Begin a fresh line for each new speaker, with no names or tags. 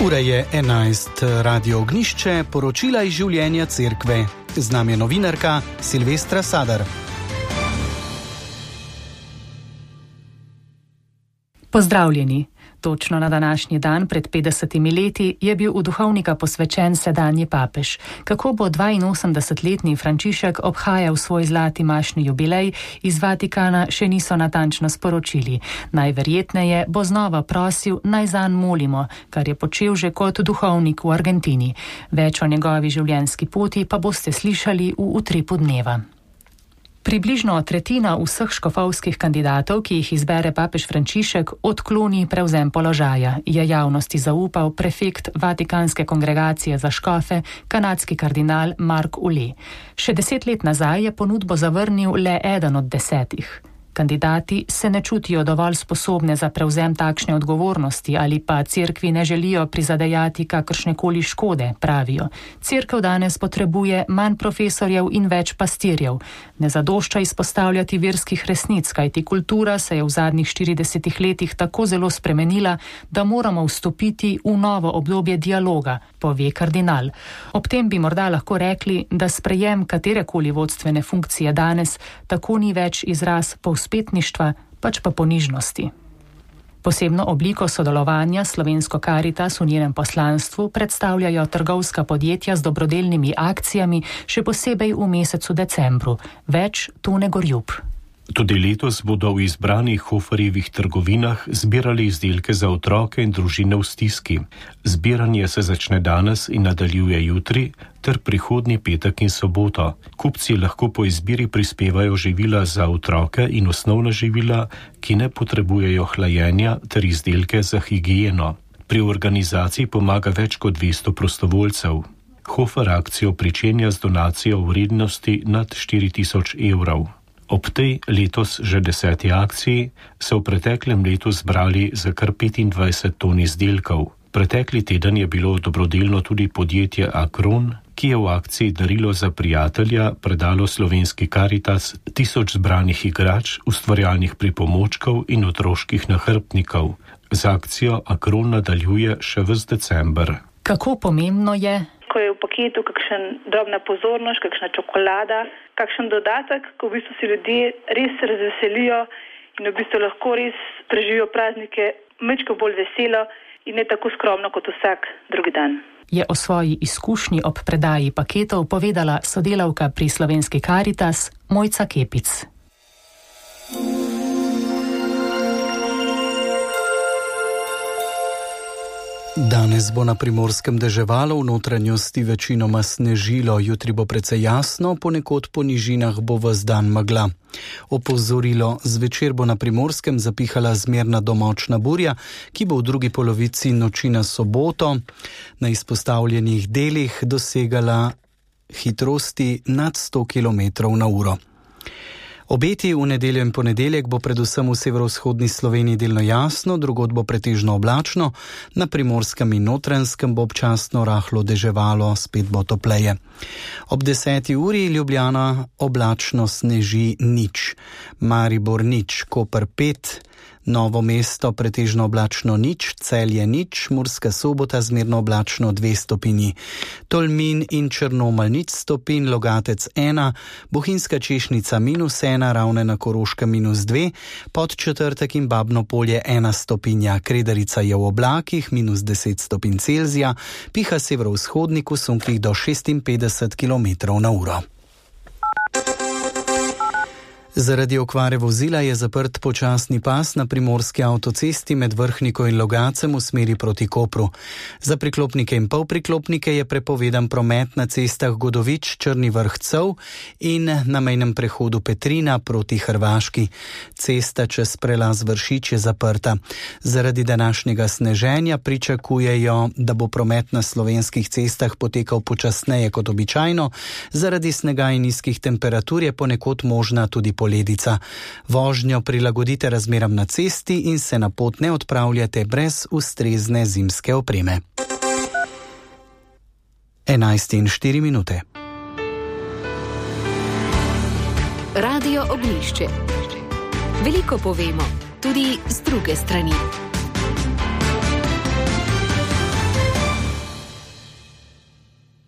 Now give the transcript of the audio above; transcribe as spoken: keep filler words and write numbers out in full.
Ura je enajst, Radio Ognjišče, poročila iz življenja cerkve. Z nami je novinarka Silvestra Sadar.
Pozdravljeni. Točno na današnji dan pred petdesetimi leti je bil v duhovnika posvečen sedanji papež. Kako bo dvainosemdesetletni Frančišek obhajal svoj zlati mašni jubilej, iz Vatikana še niso natančno sporočili. Najverjetneje bo znova prosil, naj zanj molimo, kar je počel že kot duhovnik v Argentini. Več o njegovi življenjski poti pa boste slišali v utripu dneva. Približno tretjina vseh škofovskih kandidatov, ki jih izbere papež Frančišek, odkloni prevzem položaja, je javnosti zaupal prefekt Vatikanske kongregacije za škofe, kanadski kardinal Mark Ule. Še deset let nazaj je ponudbo zavrnil le eden od desetih. Kandidati se ne čutijo dovolj sposobne za prevzem takšne odgovornosti ali pa cerkvi ne želijo prizadejati kakršnekoli škode, pravijo. Cerkev danes potrebuje manj profesorjev in več pastirjev. Ne zadošča izpostavljati verskih resnic, kajti kultura se je v zadnjih štiridesetih letih tako zelo spremenila, da moramo vstopiti v novo obdobje dialoga, pove kardinal. Ob tem bi morda lahko rekli, da sprejem katerekoli vodstvene funkcije danes tako ni več izraz povspetništva, pač pa ponižnosti. Posebno obliko sodelovanja Slovensko Karitas v njenem poslanstvu predstavljajo trgovska podjetja z dobrodelnimi akcijami, še posebej v mesecu decembru. Več Tone Gorjup.
Tudi letos bodo v izbranih Hoferjevih trgovinah zbirali izdelke za otroke in družine v stiski. Zbiranje se začne danes in nadaljuje jutri ter prihodnji petek in soboto. Kupci lahko po izbiri prispevajo živila za otroke in osnovna živila, ki ne potrebujejo hlajenja, ter izdelke za higieno. Pri organizaciji pomaga več kot dvesto prostovoljcev. Hofer akcijo pričenja z donacijo v vrednosti nad štiri tisoč evrov. Ob tej letos že deseti akciji so v preteklem letu zbrali za kar petindvajset ton izdelkov. Pretekli teden je bilo dobrodelno tudi podjetje Akron, ki je v akciji Darilo za prijatelja predalo Slovenski Karitas tisoč zbranih igrač, ustvarjalnih pripomočkov in otroških nahrbtnikov. Z akcijo Akron nadaljuje še ves december.
Kako pomembno je,
ko je v paketu kakšen drobna pozornost, kakšna čokolada, kakšen dodatek, ko v bistvu si ljudje res razveselijo in v bistvu lahko res preživijo praznike malo bolj veselo in ne tako skromno kot vsak drugi dan.
Je o svoji izkušnji ob predaji paketov povedala sodelavka pri Slovenski Karitas Mojca Kepic.
Danes bo na Primorskem deževalo, v notranjosti večinoma snežilo, jutri bo precej jasno, ponekod po nižinah bo ves dan megla. Opozorilo: zvečer bo na Primorskem zapihala zmerna do močna burja, ki bo v drugi polovici noči na soboto na izpostavljenih delih dosegala hitrosti nad sto kilometrov na uro. Obeti v nedeljo in ponedeljek bo predvsem v severovzhodni Sloveniji delno jasno, drugod bo pretežno oblačno, na Primorskem in Notranjskem bo občasno rahlo deževalo, spet bo topleje. Ob deseti uri Ljubljana oblačno, sneži nič, Maribor nič, Koper pet, Novo mesto pretežno oblačno nič, Celje nič, Murska Sobota zmerno oblačno dve stopinji, Tolmin in Črnomelj nič stopinj, Logatec ena, Bohinjska Češnica minus ena, Ravne na Koroškem minus dve, Podčetrtek in Babno Polje ena stopinja, Kredarica je v oblakih minus deset stopinj Celzija, piha severovzhodnik v sunkih do šestinpetdeset kilometrov na uro. Zaradi okvare vozila je zaprt počasni pas na primorski avtocesti med Vrhniko in Logacem v smeri proti Kopru. Za priklopnike in polpriklopnike je prepovedan promet na cestah Godovič, Črni Vrh-Cev in na mejnem prehodu Petrina proti Hrvaški. Cesta čez prelaz Vršič je zaprta. Zaradi današnjega sneženja pričakujejo, da bo promet na slovenskih cestah potekal počasneje kot običajno. Zaradi snega in nizkih temperatur je ponekod možna tudi poledica. Vožnjo prilagodite razmeram na cesti in se na pot ne odpravljate brez ustrezne zimske opreme. enajst in štiri minute.
Radio Ognjišče. Veliko povemo, tudi z druge strani.